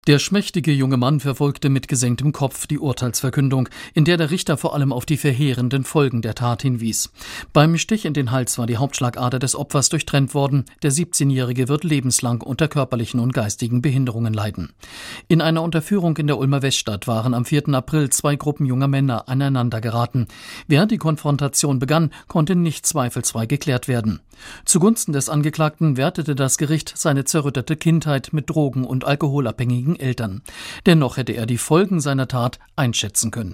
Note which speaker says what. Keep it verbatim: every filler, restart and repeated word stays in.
Speaker 1: Der schmächtige junge Mann verfolgte mit gesenktem Kopf die Urteilsverkündung, in der der Richter vor allem auf die verheerenden Folgen der Tat hinwies. Beim Stich in den Hals war die Hauptschlagader des Opfers durchtrennt worden. Der siebzehnjährige wird lebenslang unter körperlichen und geistigen Behinderungen leiden. In einer Unterführung in der Ulmer Weststadt waren am vierten April zwei Gruppen junger Männer aneinander geraten. Während die Konfrontation begann, konnte nicht zweifelsfrei geklärt werden. Zugunsten des Angeklagten wertete das Gericht seine zerrüttete Kindheit mit drogen- und alkoholabhängigen Eltern. Dennoch hätte er die Folgen seiner Tat einschätzen können.